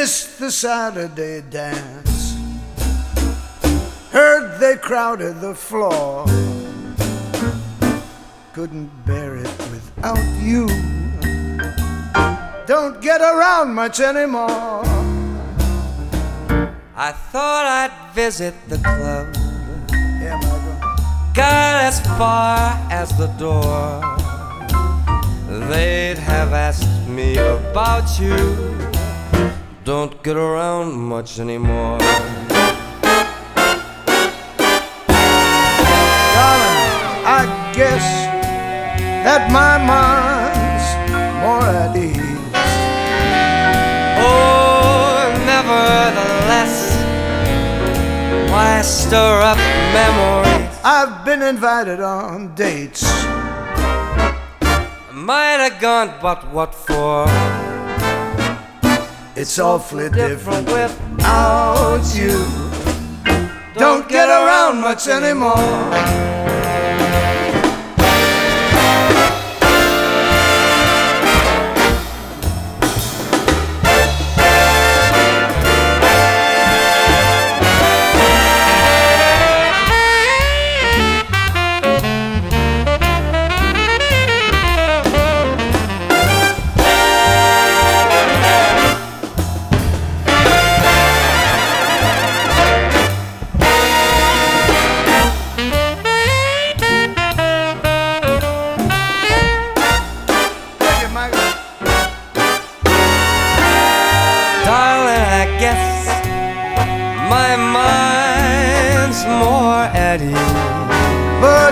Missed the Saturday dance. Heard they crowded the floor. Couldn't bear it without you. Don't get around much anymore. I thought I'd visit the club. Yeah, Michael. Got as far as the door. They'd have asked me about you. Don't get around much anymore. Darling, I guess that my mind's more at ease. Oh, nevertheless, why stir up memories? I've been invited on dates. Might have gone, but what for? It's awfully different without you. Don't get around much anymore. My mind's more at ease. But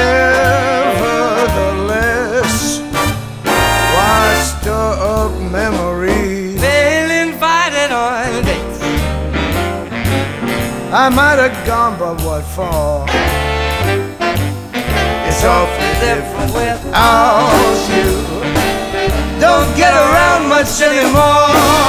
nevertheless, why stir up memories? They'll invite it on dates. I might have gone, but what for? It's awfully different without you. Don't get around much anymore.